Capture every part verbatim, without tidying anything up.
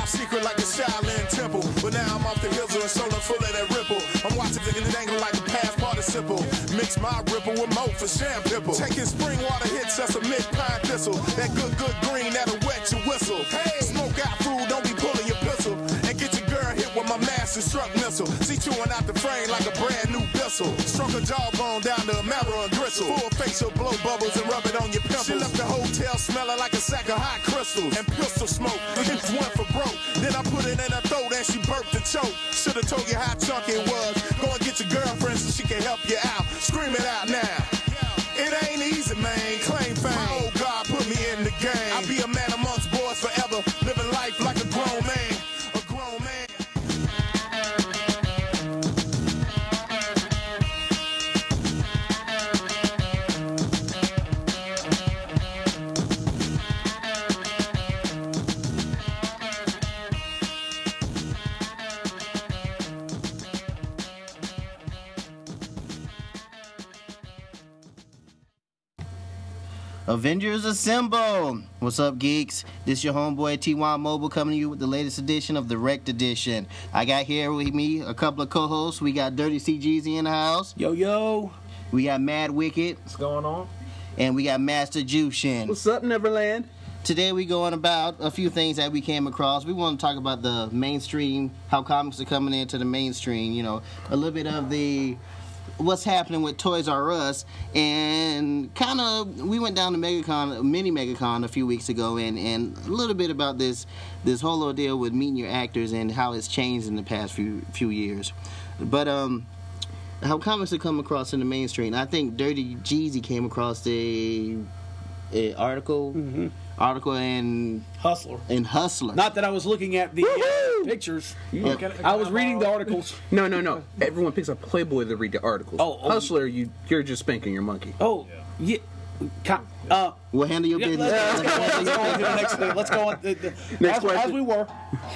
top secret like a Shaolin temple. But now I'm off the hills and shoulder full of that ripple. I'm watching the dangle like a past participle. Mix my ripple with mo for sham pipple. Taking spring water hits, that's a mid pine thistle. That good, good green, that'll wet your whistle. Hey, smoke out food, don't be pulling your pistol. And get your girl hit with my master struck missile. See chewing out the frame like a brand new pistol. Struck a jawbone down to a marrow and gristle. Full facial blow bubbles and rub it on your pimples. She left the hotel smelling like a sack of hot crystals. And pistol smoke, hit one for broke. Then I put it in her throat and she burped the choke. Should've told you how chunky it was. Go and get your girlfriend so she can help you out. Scream it out now. It ain't easy, man. Claim fame. My old God put me in the game. I'll be a man amongst boys forever. Living life like a grown man. A grown man. Avengers Assemble! What's up, geeks? This your homeboy T one Mobile coming to you with the latest edition of the Wrecked Edition. I got here with me a couple of co-hosts. We got Dirty C Jeezy in the house. Yo, yo. We got Mad Wicked. What's going on? And we got Master Jushin. What's up, Neverland? Today we going about a few things that we came across. We want to talk about the mainstream, how comics are coming into the mainstream, you know, a little bit of the what's happening with Toys R Us, and kind of we went down to MegaCon, mini MegaCon a few weeks ago, and, and a little bit about this this whole ordeal with meeting your actors and how it's changed in the past few few years. But um, how comics have come across in the mainstream. I think Dirty Jeezy came across a, a article. Mm-hmm. Article in Hustler. In Hustler. Not that I was looking at the uh, pictures. Yeah. Can, can I was I reading the articles. No, no, no. Everyone picks up Playboy to read the articles. Oh, oh Hustler, you you're just spanking your monkey. Oh, yeah. yeah. Uh, we'll handle your yeah, business. Let's, let's, let's, let's go on to the next thing. Let's go on. The, the, next as, question. as we were.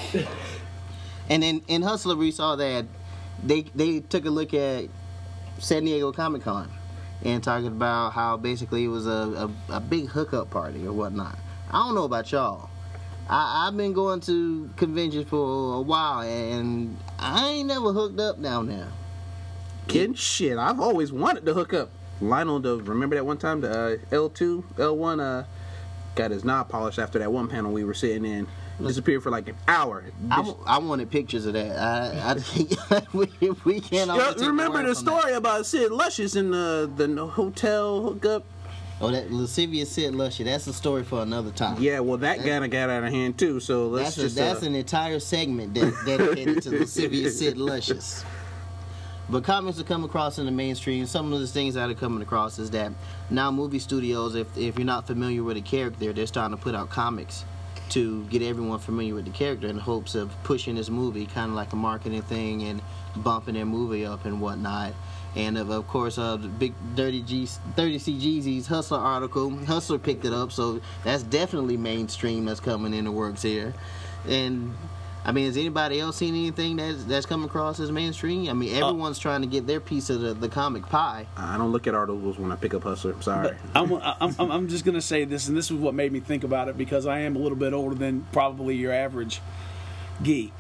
And in, in Hustler, we saw that they they took a look at San Diego Comic Con and talking about how basically it was a, a, a big hookup party or whatnot. I don't know about y'all. I, I've been going to conventions for a while, and I ain't never hooked up down there. Kidding? Shit, I've always wanted to hook up. Lionel, the, remember that one time the uh, L two, L one uh, got his knob polished after that one panel we were sitting in. Disappeared for like an hour. I, I wanted pictures of that. I, I we, we can't. You remember the story that. about Sid Luscious in the the hotel hookup? Oh, that Lascivious Sid Luscious. That's a story for another time. Yeah, well, that kind of got out of hand too. So let's that's just. A, that's uh, an entire segment de- dedicated to Lascivious Sid Luscious. But comics are coming across in the mainstream. Some of the things that are coming across is that now movie studios, if if you're not familiar with a character, they're starting to put out comics to get everyone familiar with the character in hopes of pushing this movie, kind of like a marketing thing, and bumping their movie up and whatnot. And of, of course, uh, the big Dirty G, Dirty C Jeezy's Hustler article, Hustler picked it up, so that's definitely mainstream that's coming in the works here. And I mean, has anybody else seen anything that's that's come across as mainstream? I mean, everyone's uh, trying to get their piece of the, the comic pie. I don't look at articles when I pick up Hustler. I'm sorry. I'm, I'm, I'm just going to say this, and this is what made me think about it, because I am a little bit older than probably your average geek.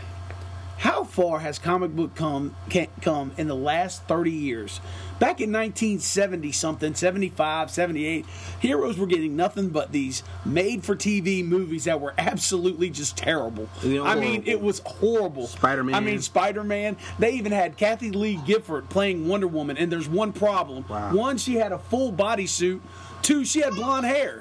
How far has comic book come can, come in the last thirty years? Back in nineteen seventy something, seventy-five, seventy-eight, heroes were getting nothing but these made-for-T V movies that were absolutely just terrible. You know, I mean, it was horrible. Spider-Man. I mean, Spider-Man. They even had Kathy Lee Gifford playing Wonder Woman, and there's one problem. Wow. One, she had a full bodysuit. Two, she had blonde hair.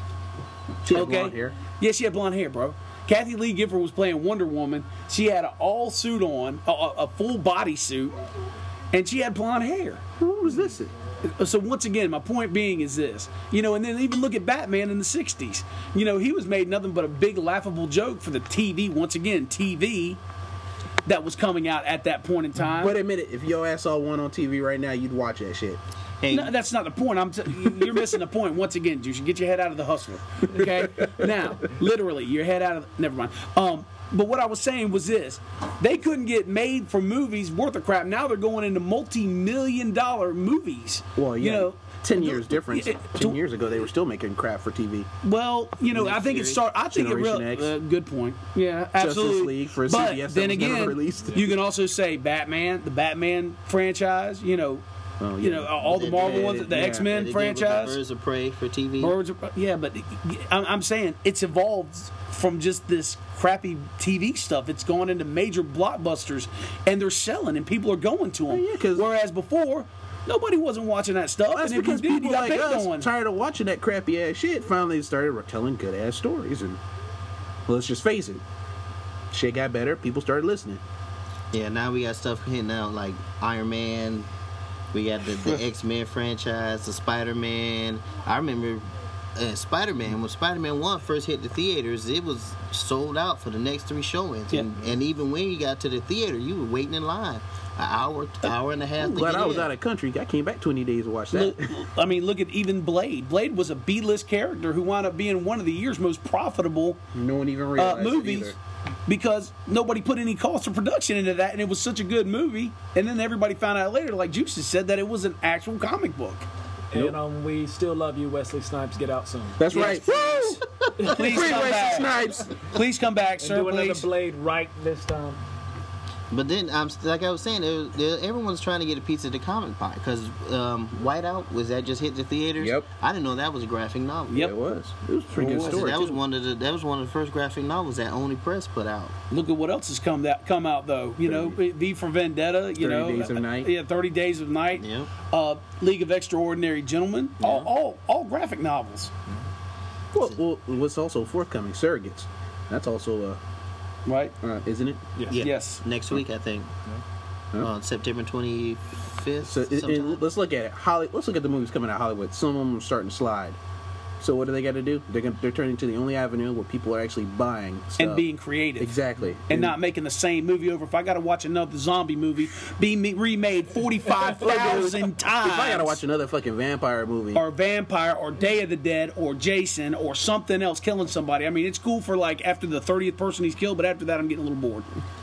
She had okay? blonde hair? Yeah, she had blonde hair, bro. Kathy Lee Gifford was playing Wonder Woman. She had an all suit on, a, a full body suit, and she had blonde hair. What was this? So once again, my point being is this, you know, and then even look at Batman in the sixties. You know, he was made nothing but a big laughable joke for the T V, once again, T V, that was coming out at that point in time. Wait a minute, if your ass saw one on T V right now, you'd watch that shit. Hey. No, that's not the point. I'm t- you're missing the point. Once again, you should get your head out of the Hustler. Okay? Now, literally, your head out of the, never mind. Um, but what I was saying was this. They couldn't get made for movies worth of crap. Now they're going into multi-million dollar movies. Well, yeah. You know, ten years difference. it- ten years ago, they were still making crap for T V. Well, you know, I think it Fury, start. I think it Generation really. X. Uh, good point. Yeah, absolutely. League for but C B S that then was never again, released. you can also say Batman, the Batman franchise. You know, Oh, you yeah. know all the They Marvel did- ones, the yeah. X They Men did with the franchise. Birds of Prey for T V. Birds of, yeah, but I'm, I'm saying it's evolved from just this crappy T V stuff. It's gone into major blockbusters, and they're selling, and people are going to them. Oh, yeah, 'cause- Whereas before, nobody wasn't watching that stuff. That's and if because you did, people you got like picked us, on. tired of watching that crappy ass shit, finally started telling good ass stories. And well, let's just face it, shit got better. People started listening. Yeah, now we got stuff hitting out like Iron Man. We got the, the X Men franchise, the Spider Man. I remember uh, Spider Man when Spider Man One first hit the theaters, it was sold out for the next three showings, Yeah. and, and even when you got to the theater, you were waiting in line an hour, hour and a half. I'm to glad get I was in. out of country. I came back twenty days to watch that. Look, I mean, look at even Blade. Blade was a B-list character who wound up being one of the year's most profitable No one even uh, realized it movies either. because nobody put any cost of production into that, and it was such a good movie. And then everybody found out later, like Juicy said, that it was an actual comic book. Nope. And um, we still love you, Wesley Snipes. Get out soon. That's Yes, right. Woo! Please Free come Wesley back. Snipes. Please come back, And sir. do another Please. Blade right this time. But then, um, like I was saying, there, there, everyone's trying to get a piece of the comic pie because um, Whiteout, was that just hit the theaters? Yep. I didn't know that was a graphic novel. Yep. Yeah, it was. It was a pretty good I said story. that was too. one of the that was one of the first graphic novels that Only Press put out. Look at what else has come that come out though. You know, V for Vendetta. You thirty know, Days of Night. Yeah, Thirty Days of Night. Yeah. Uh, League of Extraordinary Gentlemen. All, all, all graphic novels. Well, well, what's also forthcoming? Surrogates. That's also, uh, Right. uh isn't it? Yes. Yeah. Yes. Next week, I think. Huh? On September twenty-fifth. So it, sometime. it, let's look at it. Holly, let's look at the movies coming out of Hollywood. Some of them are starting to slide. So what do they got to do? They're gonna, they're turning to the only avenue where people are actually buying stuff. And being creative. exactly And not making the same movie over. If I got to watch another zombie movie be me- remade forty-five thousand times. If I gotta watch another fucking vampire movie, or Vampire or Day of the Dead or Jason or something else killing somebody. I mean, it's cool for like after the thirtieth person he's killed, but after that, I'm getting a little bored.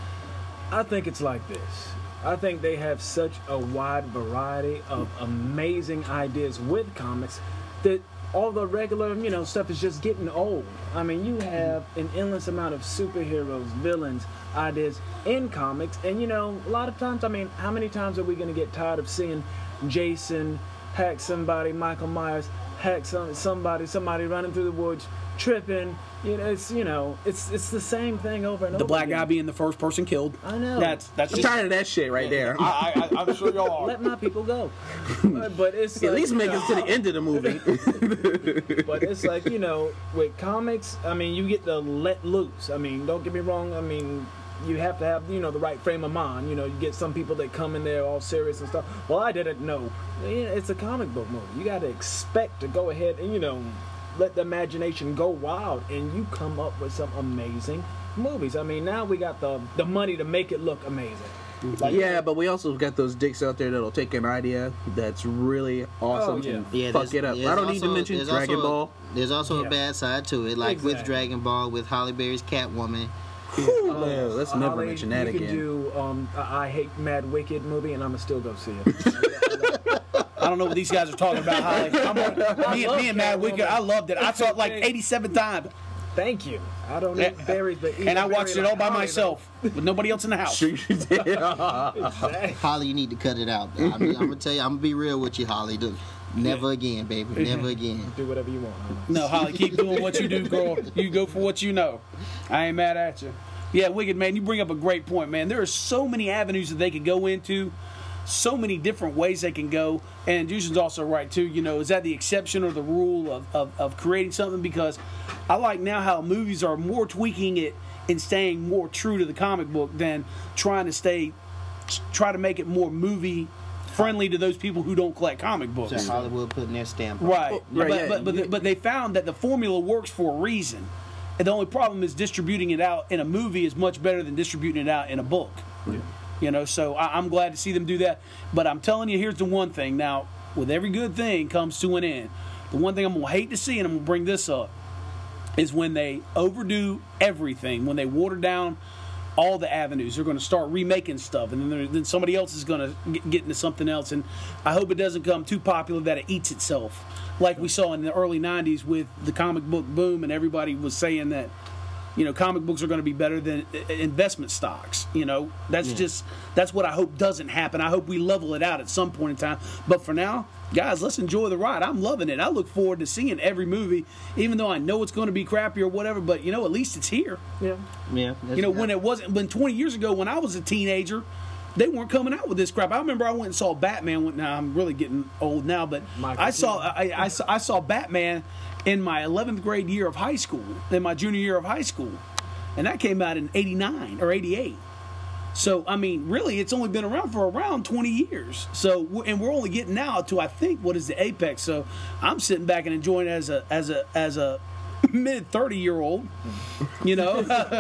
I think it's like this. I think they have such a wide variety of amazing ideas with comics that all the regular, you know, stuff is just getting old. I mean, you have an endless amount of superheroes, villains, ideas in comics, and you know, a lot of times, I mean, how many times are we going to get tired of seeing Jason hack somebody, Michael Myers hack some, somebody, somebody running through the woods, tripping? You know, it's you know, it's it's the same thing over and The over. black again. guy being the first person killed. I know. That's that's I'm just. tired of that shit right there. I, I, I'm sure y'all are. Let my people go. but, but it's At like, least you make know, it to the end of the movie. But it's like, you know, with comics, I mean, you get to let loose. I mean, don't get me wrong. I mean, you have to have, you know, the right frame of mind. You know, you get some people that come in there all serious and stuff. Well, I didn't know. Yeah, it's a comic book movie. You got to expect to go ahead and, you know, let the imagination go wild, and you come up with some amazing movies. I mean, now we got the the money to make it look amazing. Like, Yeah, but we also got those dicks out there that'll take an idea that's really awesome Oh, yeah. and Yeah, fuck there's- it up. there's I don't need to also- mention there's Dragon also a- Ball. There's also Yeah. a bad side to it, like with Exactly. Dragon Ball, with Halle Berry's Catwoman. Yeah, let's Uh, never Holly, mention that you again. can do um, a I Hate Mad Wicked movie, and I'ma still go see it. I don't know what these guys are talking about. Holly. I'm on, me, love me and Matt Catwoman. Wicker, I loved it. I saw it like eighty-seven times, Thank you. I don't eat berries, but eat and I a watched berry it all by like Holly, myself with nobody else in the house. Sure you did. though. Exactly. Holly, you need to cut it out. I mean, I'm gonna tell you, I'm gonna be real with you, Holly. Do never again, baby. Never again. Do whatever you want. Holly. No, Holly, keep doing what you do, girl. You go for what you know. I ain't mad at you. Yeah, Wicked, man, you bring up a great point, man. There are so many avenues that they could go into, so many different ways they can go. And Justin's also right, too. You know, is that the exception or the rule of, of, of creating something? Because I like now how movies are more tweaking it and staying more true to the comic book than trying to stay, try to make it more movie friendly to those people who don't collect comic books. So Hollywood putting their stamp on it. Right. right, but, yeah. but, but, but they found that the formula works for a reason. And the only problem is distributing it out in a movie is much better than distributing it out in a book. Yeah. You know, so I, I'm glad to see them do that. But I'm telling you, here's the one thing. Now, with every good thing comes to an end. The one thing I'm going to hate to see, and I'm going to bring this up, is when they overdo everything, when they water down all the avenues. They're going to start remaking stuff, and then there- then somebody else is going to get, get into something else. And I hope it doesn't become too popular that it eats itself, like we saw in the early nineties with the comic book boom, and everybody was saying that, you know, comic books are going to be better than uh, investment stocks. You know, that's Yeah. just that's what I hope doesn't happen. I hope we level it out at some point in time. But for now, guys, let's enjoy the ride. I'm loving it. I look forward to seeing every movie, even though I know it's going to be crappy or whatever. But you know, at least it's here. Yeah. Yeah, You know, when it wasn't, when twenty years ago, when I was a teenager, they weren't coming out with this crap. I remember I went and saw Batman. Now I'm really getting old now, but Michael I saw Keaton. I, I, saw I saw Batman in my eleventh grade year of high school, in my junior year of high school, and that came out in eighty-nine or eighty-eight. So I mean, really, it's only been around for around twenty years. So we're- and we're only getting now to, I think, what is the apex. So I'm sitting back and enjoying it as a as a as a mid thirty year old, you know,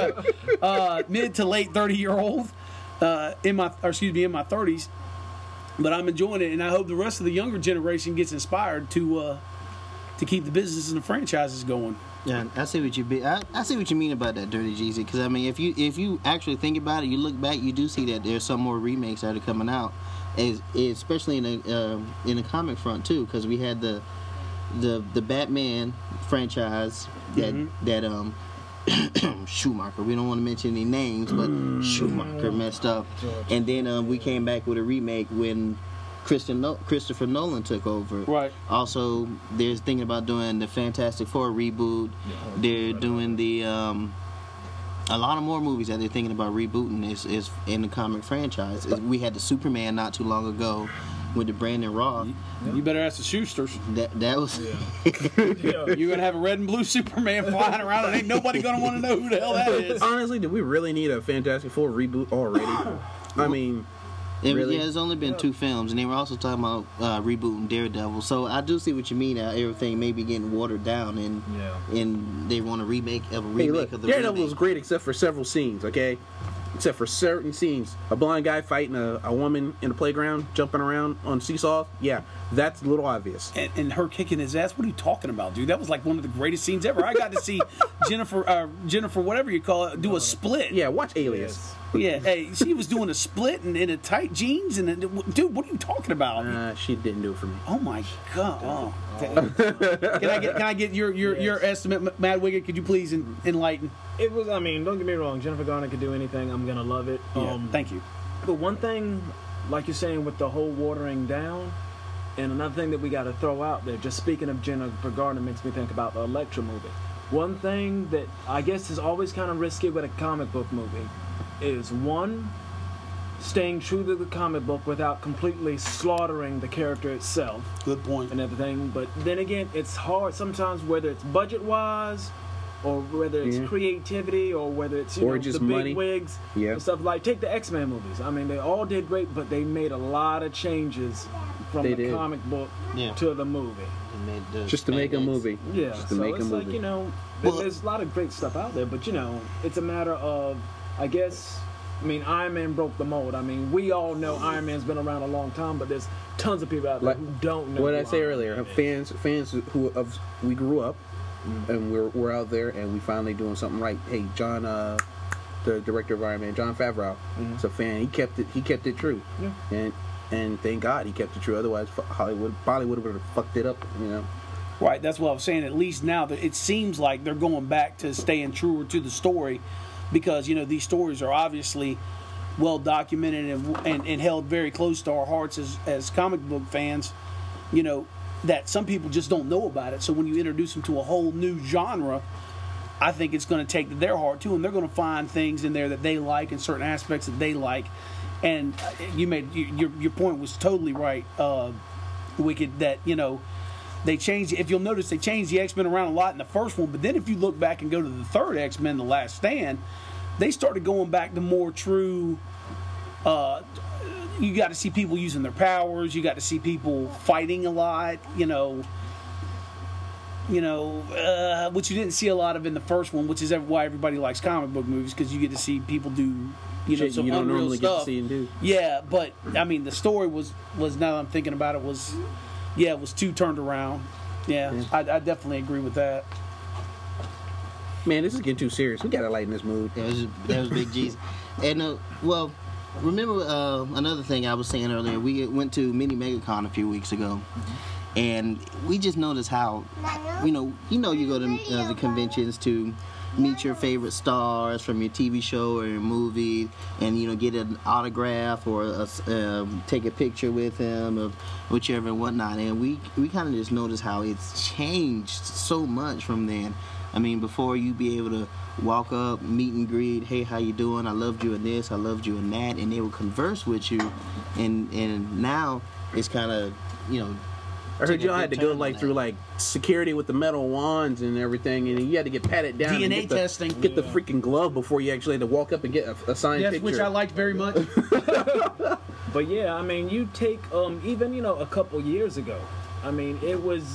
uh, mid to late thirty year old, uh, in my or excuse me in my thirties. But I'm enjoying it, and I hope the rest of the younger generation gets inspired to uh, to keep the businesses and the franchises going. Yeah, I see what you be. I, I see what you mean about that, Dirty Jeezy. Because I mean, if you if you actually think about it, you look back, you do see that there's some more remakes that are coming out, as, especially in the uh, in the comic front too. Because we had the the the Batman franchise that Mm-hmm. that um Schumacher. We don't want to mention any names, but Schumacher messed up, and then um, we came back with a remake when Christian no- Christopher Nolan took over. Right. Also, they're thinking about doing the Fantastic Four reboot. They're doing the um, a lot of more movies that they're thinking about rebooting is is in the comic franchise. We had the Superman not too long ago with the Brandon Roth. You better ask the Schusters. That that was Yeah. You're gonna have a red and blue Superman flying around, and ain't nobody gonna want to know who the hell that is. Honestly, do we really need a Fantastic Four reboot already? I mean, It, Really? Yeah, it's only been two films, and they were also talking about uh, rebooting Daredevil. So I do see what you mean. How everything may be getting watered down, and Yeah. and they want a remake of a hey, remake look, of the Daredevil remake. was great except for several scenes, okay? Except for certain scenes. A blind guy fighting a, a woman in the playground, jumping around on seesaws. Yeah, that's a little obvious. And, and her kicking his ass. What are you talking about, dude? That was like one of the greatest scenes ever. I got to see Jennifer, uh, Jennifer, whatever you call it, do a split. Yeah, watch Alias. Yes. Yeah, hey, she was doing a split and in a tight jeans, and dude, what are you talking about? Uh, she didn't do it for me. Oh my god! Oh. Can I get can I get your your, your Yes. estimate, Mad Wiggett? Could you please en- enlighten? It was. I mean, don't get me wrong. Jennifer Garner could do anything. I'm gonna love it. Um, Thank you. But one thing, like you're saying, with the whole watering down, and another thing that we got to throw out there, just speaking of Jennifer Garner, makes me think about the Elektra movie. One thing that I guess is always kind of risky with a comic book movie is one, staying true to the comic book without completely slaughtering the character itself Good point. and everything. But then again, it's hard sometimes, whether it's budget-wise, or whether it's Yeah. creativity, or whether it's you Or know, just the big money. wigs Yeah. and stuff. Like, take the X-Men movies. I mean, they all did great, but they made a lot of changes from They the did. comic book Yeah. to the movie. They made the Just to make a spandex. movie. Yeah, Just to so make a it's movie. like, you know, there- Well- there's a lot of great stuff out there, but, you know, it's a matter of, I guess, I mean, Iron Man broke the mold. I mean, we all know Iron Man's been around a long time, but there's tons of people out there Like, who don't know. What who I say Iron earlier, Man is. fans, fans who of we grew up, and we're we're out there, and we finally doing something right. Hey, John, uh, the director of Iron Man, John Favreau, is a fan. He kept it. He kept it true, Yeah. and and thank God he kept it true. Otherwise, fu- Hollywood Bollywood would have fucked it up. You know. Right, that's what I was saying. At least now that it seems like they're going back to staying truer to the story, because you know these stories are obviously well documented and, and, and held very close to our hearts as, as comic book fans. You know that some people just don't know about it. So when you introduce them to a whole new genre, I think it's going to take to their heart too, and they're going to find things in there that they like and certain aspects that they like. And you made your your point was totally right, uh, Wicked. That you know. They changed. If you'll notice, they changed the X-Men around a lot in the first one. But then, if you look back and go to the third X-Men, The Last Stand, they started going back to more true. Uh, you got to see people using their powers. You got to see people fighting a lot. You know, you know, uh, which you didn't see a lot of in the first one, which is why everybody likes comic book movies, because you get to see people do, you know, Shit some you don't unreal normally get to stuff. see and do. Yeah, but I mean, the story was was now that I'm thinking about it was, yeah, it was too turned around. Yeah, I, I definitely agree with that. Man, this is getting too serious. We gotta lighten this mood. That was that was Big G's. And uh, well, remember uh, another thing I was saying earlier. We went to Mini MegaCon a few weeks ago, and we just noticed how, you know, you know, you go to uh, the conventions to meet your favorite stars from your T V show or your movie, and you know, get an autograph or a, um, take a picture with him or whichever and whatnot. And we we kind of just noticed how it's changed so much from then. I mean, before you'd be able to walk up, meet and greet, hey, how you doing? I loved you in this, I loved you in that, and they would converse with you. And and now it's kind of, you know. I heard y'all had to go turn like on through that. like security with the metal wands and everything, and you had to get patted down. D N A and get the, testing. Get the Yeah. freaking glove before you actually had to walk up and get a, a signed Yes, picture. which I liked very much. But yeah, I mean, you take um, even you know a couple years ago. I mean, it was,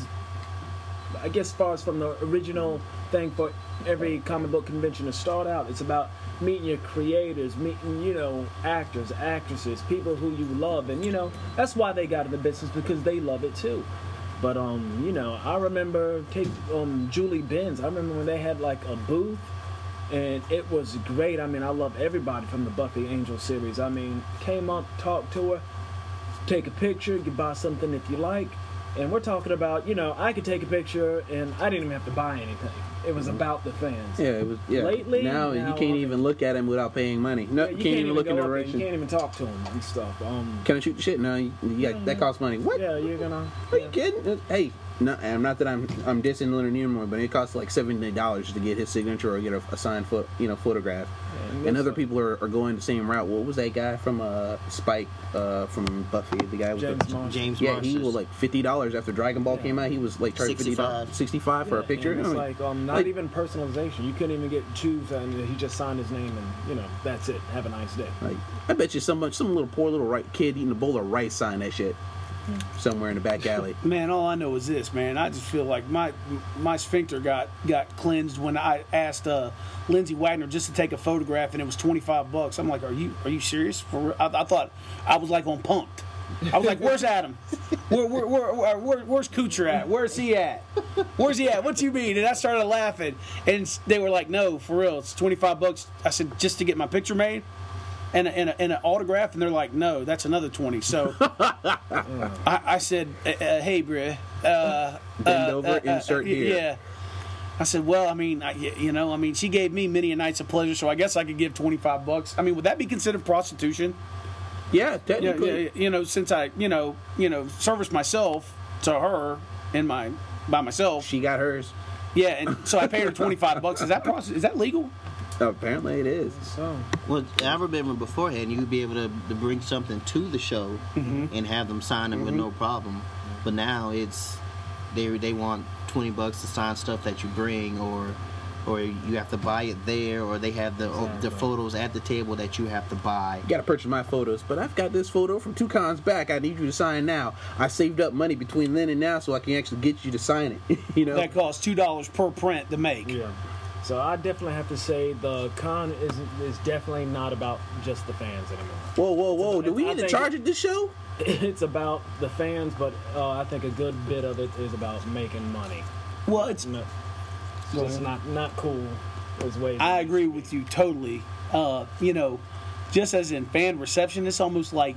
I guess, as far as from the original thing for every comic book convention to start out, it's about meeting your creators, meeting you know actors, actresses, people who you love, and you know that's why they got in the business, because they love it too. But um, you know, I remember take um Julie Benz. I remember when they had like a booth. And it was great. I mean, I love everybody from the Buffy Angel series. I mean, came up, talked to her, take a picture, you buy something if you like. And we're talking about, you know, I could take a picture and I didn't even have to buy anything. It was about the fans. Yeah, it was. Yeah. Lately, now, now you can't I'm- even look at him without paying money. No, Yeah, you can't, even look in go the up there, direction. You can't even talk to them and stuff. Um, Can I shoot the shit? No, you, you got, that costs money. What? yeah, you're gonna. Are yeah. you kidding? Hey, no, and not that I'm I'm dissing Leonard Nimoy, but it costs like seventy dollars to get his signature or get a, a signed foot, you know, photograph. and And it's other like- people are, are going the same route. What was that guy from uh, Spike uh, from Buffy? The guy with James the Marshall. James yeah, Marshall. he was like fifty dollars after Dragon Ball Yeah. came out. He was like charged fifty dollars, sixty-five. sixty-five for a Yeah, picture. and I it's mean, like um, not like- even personalization. You couldn't even get choose, and he just signed his name, and you know that's it. Have a nice day. Like, I bet you some some little poor little right kid eating a bowl of rice signed that shit somewhere in the back alley. Man, all I know is this, man. I just feel like my my sphincter got got cleansed when I asked uh, Lindsay Wagner just to take a photograph, and it was twenty-five bucks. I'm like, are you are you serious? For real? I, I thought I was like on Punked. I was like, where's Adam? Where, where, where, where, where, where's Kucher at? Where's he at? Where's he at? What you mean? And I started laughing, and they were like, no, for real, it's twenty-five bucks. I said, just to get my picture made? And, a, and, a, and an autograph, and they're like, no, that's another twenty. So I, I said, uh, uh, hey, bruh. Uh, Bend uh, over, uh, uh, insert uh, here. Yeah. I said, well, I mean, I, you know, I mean, she gave me many a nights of pleasure, so I guess I could give twenty-five bucks. I mean, would that be considered prostitution? Yeah, Yeah, technically. yeah, you know, since I, you know, you know, serviced myself to her in my by myself. She got hers. Yeah, and so I paid her twenty-five bucks. Is that prosti- is that legal? Apparently, it is. So Well, I remember beforehand you'd be able to, to bring something to the show Mm-hmm. and have them sign it with no problem. But now it's they they want twenty bucks to sign stuff that you bring, or or you have to buy it there, or they have the or the Exactly. photos at the table that you have to buy. You gotta purchase my photos, but I've got this photo from two cons back. I need you to sign now. I saved up money between then and now so I can actually get you to sign it. you know, That costs two dollars per print to make. yeah. So I definitely have to say the con is is definitely not about just the fans anymore. whoa, whoa, whoa! Do we I need to think charge it- at this show? It's about the fans, but uh, I think a good bit of it is about making money. Well, it's No, it's just not not cool. It's way. I agree with you totally. Uh, you know, just as in fan reception, it's almost like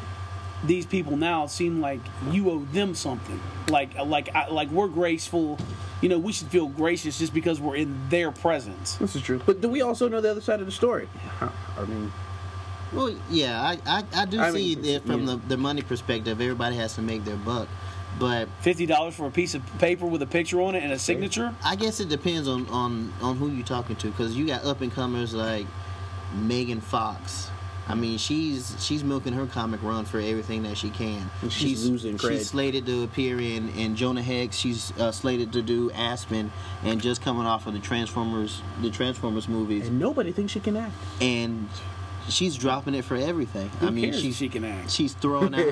these people now seem like you owe them something. Like like I, like we're graceful. You know, we should feel gracious just because we're in their presence. This is true. But do we also know the other side of the story? I mean, Well, yeah, I I, I do I see mean, it from yeah. the the money perspective. Everybody has to make their buck, but Fifty dollars for a piece of paper with a picture on it and a signature. I guess it depends on, on, on who you're talking to, because you got up and comers like Megan Fox. I mean, she's she's milking her comic run for everything that she can. And she's losing cred. She's slated to appear in, in Jonah Hex. She's uh, slated to do Aspen, and just coming off of the Transformers the Transformers movies, and nobody thinks she can act. and she's dropping it for everything. Who I mean, cares if she's she can act. she's throwing out.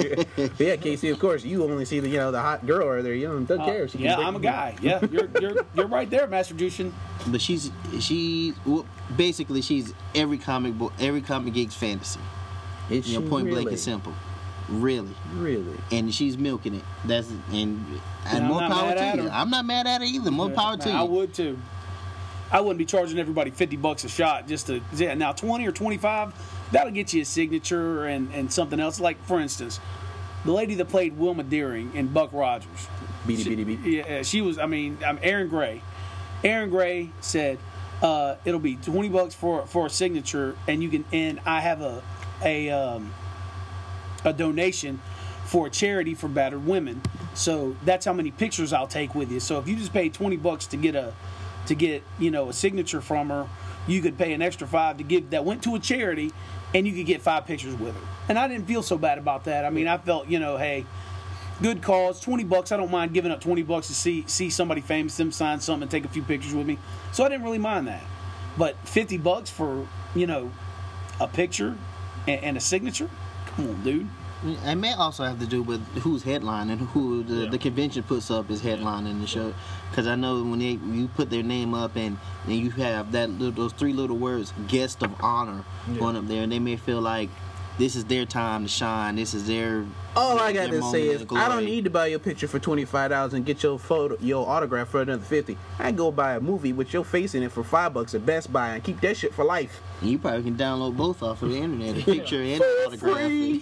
Yeah, Casey. Of course, you only see the you know the hot girl right there. You don't, don't Uh, care. if she can yeah, break- I'm a guy. Yeah, you're you're you're right there, Master Jushin. But she's she well, basically she's every comic book every comic geek's fantasy. Is You know, she point blank really? and simple. Really. Really? And she's milking it. That's and and I'm more not power mad at to you. her. I'm not mad at it either. More power to I you. would too. I wouldn't be charging everybody fifty bucks a shot just to, yeah, now twenty or twenty-five, that'll get you a signature and, and something else. Like, for instance, the lady that played Wilma Deering in Buck Rogers. Beady, beady, beady. Yeah, she was, I mean, I'm Aaron Gray. Aaron Gray said, uh, it'll be twenty bucks for, for a signature, and you can, and I have a, a, um, a donation for a charity for battered women. So that's how many pictures I'll take with you. So if you just pay twenty bucks to get a, to get, you know, a signature from her, you could pay an extra five to give that went to a charity, and you could get five pictures with her. And I didn't feel so bad about that. I mean, I felt, you know, hey, good cause, twenty bucks. I don't mind giving up twenty bucks to see see somebody famous, them sign something and take a few pictures with me. So I didn't really mind that. But fifty bucks for, you know, a picture and, and a signature? Come on, dude. It may also have to do with who's headlining, who the, Yeah. the convention puts up as headlining the show. Because I know when they you put their name up and, and you have that little, those three little words, guest of honor, Yeah. going up there, and they may feel like this is their time to shine. This is their All I got their to say moment is, of I don't glory. need to buy your picture for twenty-five dollars and get your photo, your autograph for another fifty. I go buy a movie with your face in it for five bucks at Best Buy and keep that shit for life. And you probably can download both off of the internet, a picture and an autograph. Free.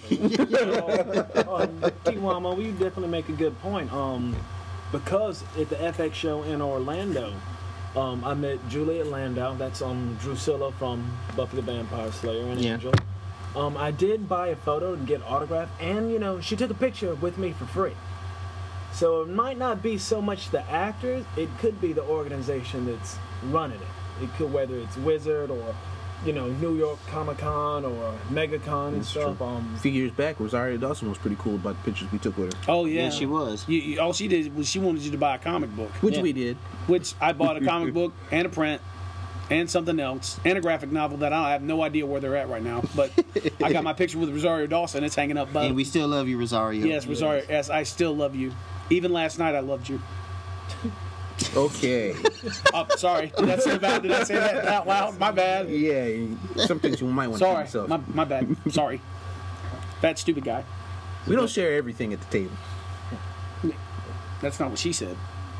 um, Tiwama, you definitely make a good point. Um, because at the F X show in Orlando, um, I met Juliet Landau. That's um Drusilla from Buffy the Vampire Slayer and Yeah. Angel. Um, I did buy a photo and get autographed, and you know she took a picture with me for free. So it might not be so much the actors; it could be the organization that's running it. It could, whether it's Wizard or, you know, New York Comic Con or MegaCon and That's stuff. true. Um, A few years back, Rosario Dawson was pretty cool about the pictures we took with her, Oh, yeah. Yeah, she was. You, you, all she did was she wanted you to buy a comic book, which Yeah. we did. which I bought a comic book and a print and something else and a graphic novel that I have no idea where they're at right now. But I got my picture with Rosario Dawson. It's hanging up. By And we still love you, Rosario. yes, Rosario. Yes, I still love you. Even last night, I loved you. Okay. Oh, sorry. Did I say that? Did I say that out loud? My bad. Yeah, some things you might want to keep Sorry. yourself. My, my bad. Sorry. Fat stupid guy. We don't share everything at the table. That's not what she said.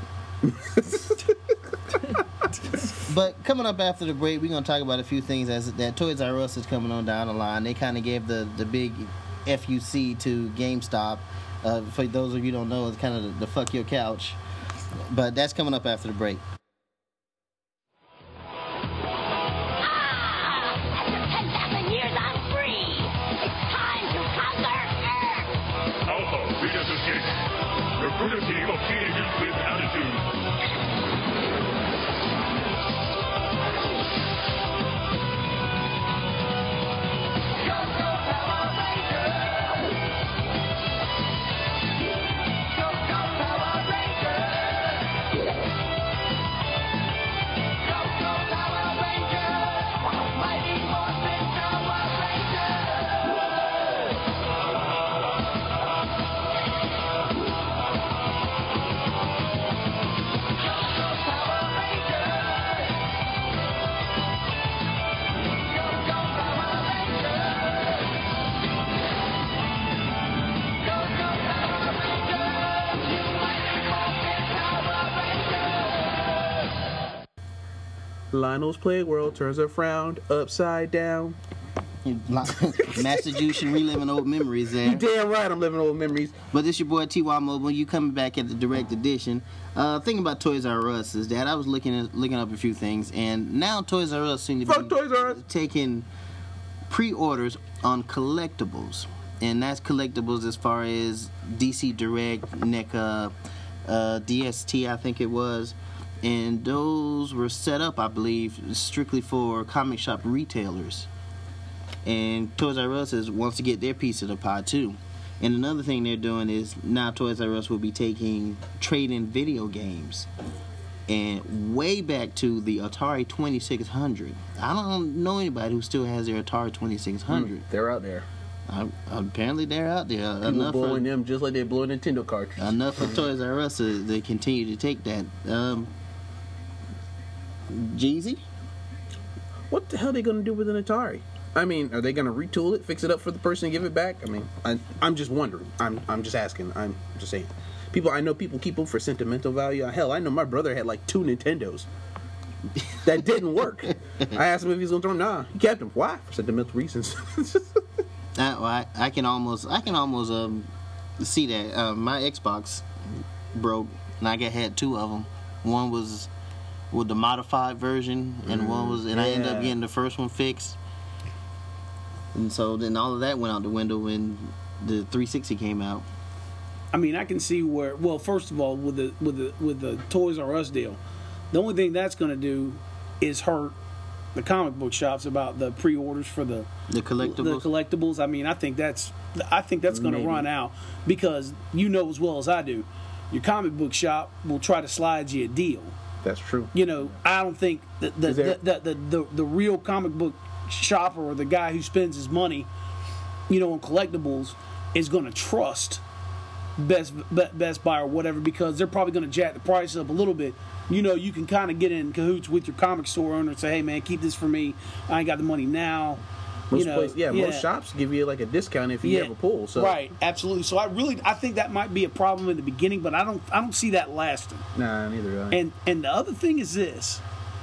But coming up after the break, we're gonna talk about a few things as that Toys R Us is coming on down the line. They kind of gave the the big F U C to GameStop. Uh, for those of you who don't know, it's kind of the, the fuck your couch. But that's coming up after the break. After ten thousand years, I'm free. It's time to conquer Earth. Alpha, Venus Escape. Recruit a team of teenagers with attitude. Lionel's Playworld turns a frown upside down. Master Juice and reliving old memories there. You damn right, I'm living old memories. But this your boy T Y Mobile. You coming back at the direct edition. Uh, thing about Toys R Us is that I was looking at, looking up a few things, and now Toys R Us seem to Fuck be Toys R Us. taking pre-orders on collectibles, and that's collectibles as far as D C Direct, NECA, uh, D S T, I think it was, and those were set up, I believe, strictly for comic shop retailers. And Toys R Us is, wants to get their piece of the pie too. And another thing they're doing is now Toys R Us will be taking trade-in video games. And way back to the Atari twenty-six hundred. I don't know anybody who still has their Atari twenty-six hundred. They're out there. I, apparently they're out there. People Enough blowing for, them just like they blow Nintendo cartridges. enough for Toys R Us to, to continue to take that. Um, Jeezy? What the hell are they going to do with an Atari? I mean, are they going to retool it, fix it up for the person and give it back? I mean, I, I'm just wondering. I'm I'm just asking. I'm just saying. People, I know people keep them for sentimental value. Hell, I know my brother had like two Nintendos. that didn't work. I asked him if he's gonna throw him. Nah, he kept him. Why? For sentimental reasons. I, I, I can almost, I can almost um, see that. Uh, my Xbox broke, and I got had two of them. One was with the modified version, and mm, one was, and yeah. I ended up getting the first one fixed. And so then all of that went out the window when the three sixty came out. I mean, I can see where. Well, first of all, with the with the with the Toys R Us deal, the only thing that's going to do is hurt the comic book shops about the pre-orders for the the collectibles. The collectibles. I mean, I think that's I think that's going to run out because you know as well as I do, your comic book shop will try to slide you a deal. That's true. You know, I don't think the the the, the, the, the, the real comic book shopper or the guy who spends his money, you know, on collectibles is going to trust Best Best Buy or whatever because they're probably going to jack the price up a little bit. You know, you can kind of get in cahoots with your comic store owner and say, "Hey, man, keep this for me. I ain't got the money now." Most you know, places, yeah, yeah, most shops give you like a discount if you yeah, have a pool. So right, absolutely. So I really, I think that might be a problem in the beginning, but I don't, I don't see that lasting. Nah, neither do I. And and the other thing is this.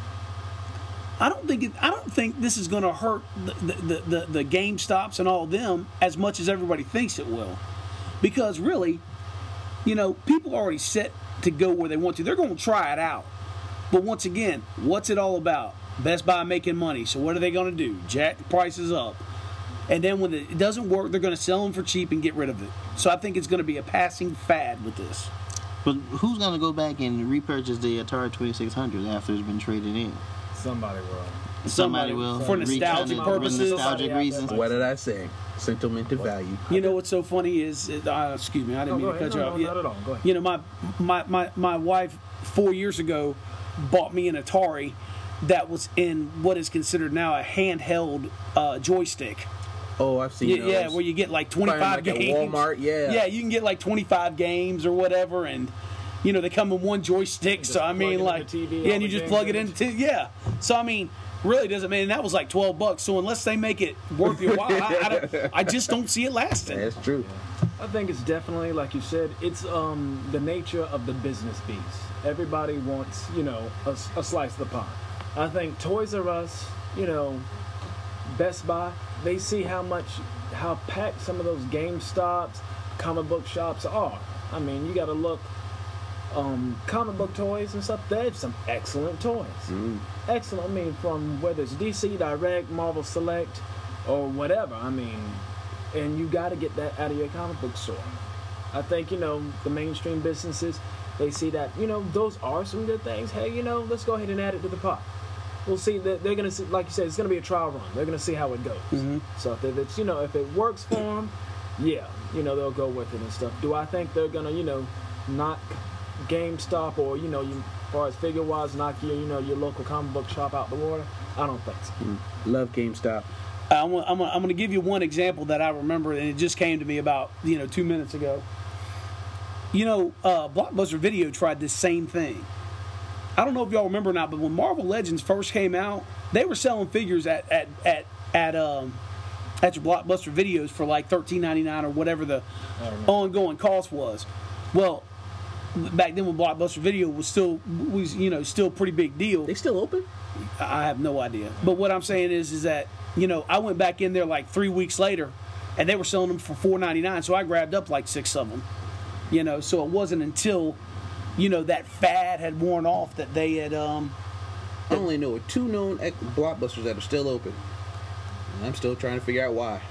I don't think it, I don't think this is going to hurt the the, the the GameStops and all of them as much as everybody thinks it will, because really, you know, people are already set to go where they want to. They're going to try it out, but once again, what's it all about? Best Buy making money. So what are they going to do? Jack the prices up, and then when it doesn't work, they're going to sell them for cheap and get rid of it. So I think it's going to be a passing fad with this. But who's going to go back and repurchase the Atari twenty-six hundred after it's been traded in? Somebody will. Somebody, Somebody will. For nostalgic Re- purposes. nostalgic reasons. What did I say? Sentimental value. You know what's so funny is, uh, excuse me, I didn't No, mean to go cut ahead. you No, off. no, not at all. Go ahead. You know, my, my my my wife four years ago bought me an Atari that was in what is considered now a handheld uh, joystick. Oh, I've seen Yeah, those. yeah, where you get like twenty-five Probably like at games. Walmart, yeah. Yeah, you can get like twenty-five games or whatever, and you know they come in one joystick. Just So I plug mean, it in like, the T V, yeah, all and you the just plug it games. into yeah. So I mean, really doesn't mean that was like twelve bucks. So unless they make it worth your while, I, I, don't, I just don't see it lasting. That's true. I think it's definitely, like you said, it's um, the nature of the business beast. Everybody wants, you know, a, a slice of the pie. I think Toys R Us, you know, Best Buy, they see how much, how packed some of those GameStops, comic book shops are. I mean, you got to look, um, comic book toys and stuff, they have some excellent toys. Mm. Excellent, I mean, from whether it's D C Direct, Marvel Select, or whatever. I mean, and you got to get that out of your comic book store. I think, you know, the mainstream businesses, they see that, you know, those are some good things. Hey, you know, let's go ahead and add it to the pot. We'll see that they're going to see, like you said, it's going to be a trial run. They're going to see how it goes. Mhm. So if it's, you know, if it works for them, yeah, you know, they'll go with it and stuff. Do I think they're going to, you know, knock GameStop or, you know, you, as far as figure-wise, knock your, you know, your local comic book shop out the water? I don't think so. Mm. Love GameStop. I'm gonna, I'm, gonna, I'm gonna give you one example that I remember, and it just came to me about you know two minutes ago. You know, uh, Blockbuster Video tried this same thing. I don't know if y'all remember or not, but when Marvel Legends first came out, they were selling figures at at at at um at your Blockbuster Videos for like thirteen ninety-nine or whatever the ongoing cost was. Well, back then when Blockbuster Video was still was you know still a pretty big deal. They still open? I have no idea. But what I'm saying is, is that you know I went back in there like three weeks later, and they were selling them for four ninety-nine. So I grabbed up like six of them. You know, so it wasn't until you know that fad had worn off that they had. Um, I only know of two known ex- Blockbusters that are still open. And I'm still trying to figure out why.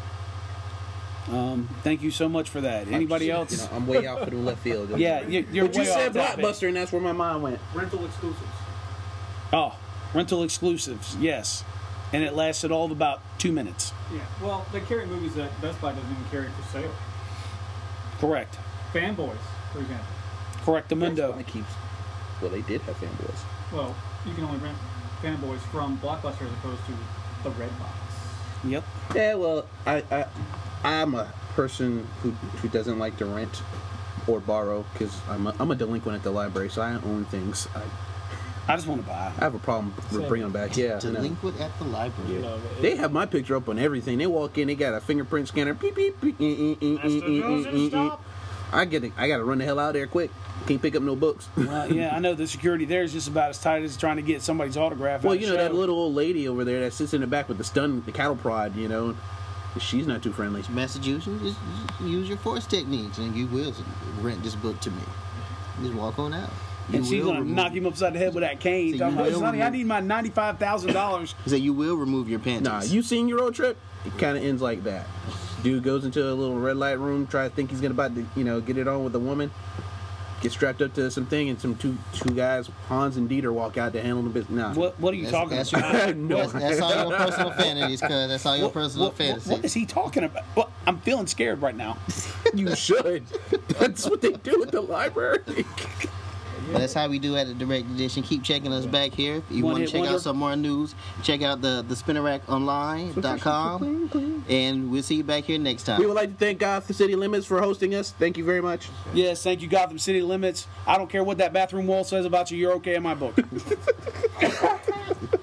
um, thank you so much for that. Anybody I'm, else? You know, I'm way out for the left field. Yeah, you're, you're But you way said off topic. Blockbuster, and that's where my mind went. Rental exclusives. Oh, rental exclusives, yes, and it lasted all of about two minutes. Yeah. Well, they carry movies that Best Buy doesn't even carry for sale. Correct. Fanboys, for example. Correctamundo. That keeps. Well, they did have fanboys. Well, you can only rent Fanboys from Blockbuster as opposed to the Red Box. Yep. Yeah, well, I, I, I'm a person who who doesn't like to rent or borrow because I'm a, I'm a delinquent at the library, so I own things. I, I just want to buy. I have a problem with Same. bringing them back. Yeah, I know. Delinquent at the library. You know, They have my picture up on everything. They walk in, they got a fingerprint scanner. Beep beep. beep eh, eh, eh, eh, Mister eh, eh, Joseph, eh, eh. stop. I get it. I gotta run the hell out there quick. Can't pick up no books. Well, yeah, I know the security there is just about as tight as trying to get somebody's autograph. Well, at you a know that show. little old lady over there that sits in the back with the stun, the cattle prod. You know, she's not too friendly. Massachusetts, just, just use your force techniques, and you will rent this book to me. Just walk on out. You And she's will gonna remove- knock him upside the head with that cane. So Talking you about, will Sonny, I remove- need my ninety-five thousand dollars. He said you will remove your panties. Nah, you seen your road trip? It kind of ends like that. Dude goes into a little red light room, tries to think he's gonna about to, you know, get it on with a woman. Gets strapped up to something, and some two two guys, Hans and Dieter, walk out to handle the business. Nah, What What are you That's- talking that's about? your- No. That's, that's all your personal fantasies, cuz. That's all your What- personal what, what, fantasies. what is he talking about? Well, I'm feeling scared right now. you should. That's what they do at the library. But that's how we do at the Direct Edition. Keep checking us back here. If you One want hit to check wonder. out some more news, check out the, the spinner rack online dot com. And we'll see you back here next time. We would like to thank Gotham City Limits for hosting us. Thank you very much. Yes, thank you, Gotham City Limits. I don't care what that bathroom wall says about you. You're okay in my book.